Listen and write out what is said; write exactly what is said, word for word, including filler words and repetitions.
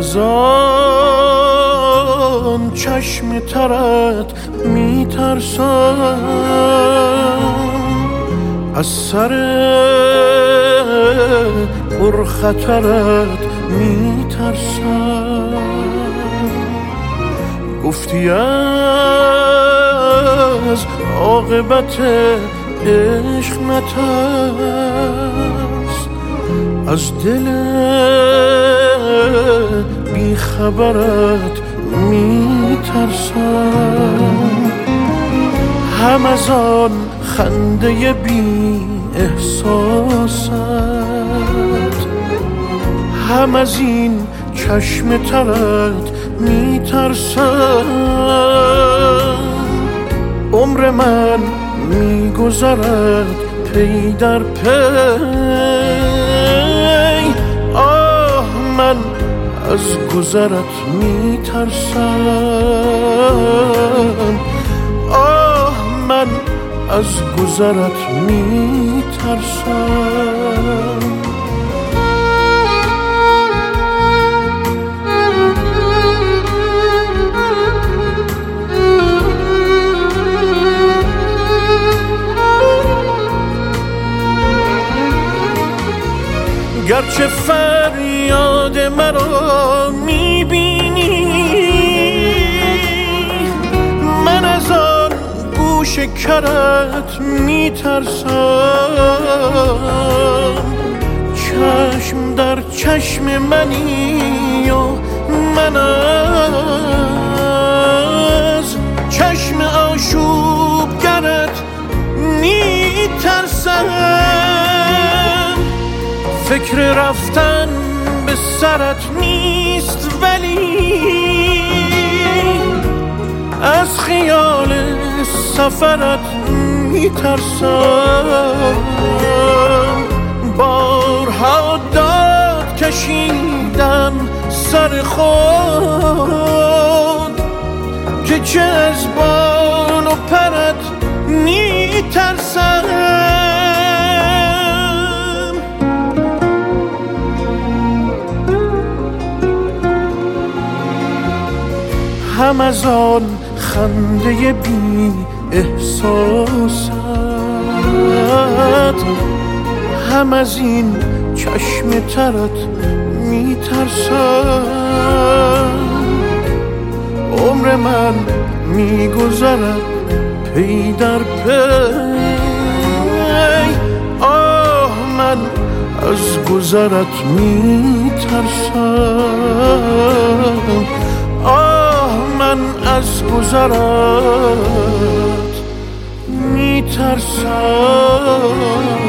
از آن چشم ترت میترسم، از سر پرخطرت میترسم. گفتی از عاقبت عشق نترس، از دل بیخبرت میترسم. هم از آن خنده بی احساست، هم از این چشم ترت میترسم. عمر من میگذرد پی در پی، آه من از گذرت میترسم، آه من از گذرت میترسم. گرچه فریاد مرا میبینی، من از آن گوش کرت میترسم. چشم در چشم منی و من از چشم آشوبگرت میترسم. فکر رفتن به سرت نیست ولی از خیال سفرت میترسم. بارها داد کشیدم سر خود که چه از بال و پرت میترسم. هم از آن خنده بی احساست، هم از این چشم ترت میترسم. عمر من میگذرد پی در پی، آه من از گذرت میترسم، آه من از گذرت میترسم.